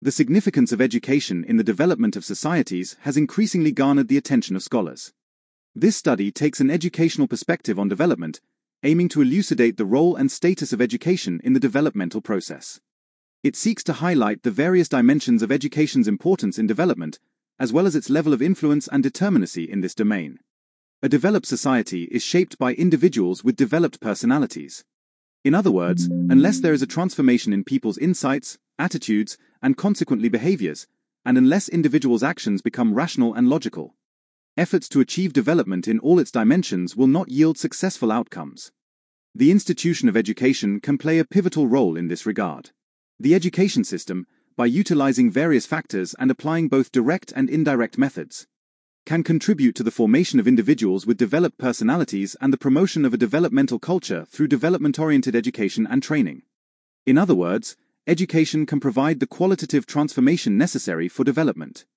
The significance of education in the development of societies has increasingly garnered the attention of scholars. This study takes an educational perspective on development, aiming to elucidate the role and status of education in the developmental process. It seeks to highlight the various dimensions of education's importance in development, as well as its level of influence and determinacy in this domain. A developed society is shaped by individuals with developed personalities. In other words, unless there is a transformation in people's insights, attitudes, and consequently behaviors, and unless individuals' actions become rational and logical, efforts to achieve development in all its dimensions will not yield successful outcomes. The institution of education can play a pivotal role in this regard. The education system, by utilizing various factors and applying both direct and indirect methods, can contribute to the formation of individuals with developed personalities and the promotion of a developmental culture through development-oriented education and training. In other words, education can provide the qualitative transformation necessary for development.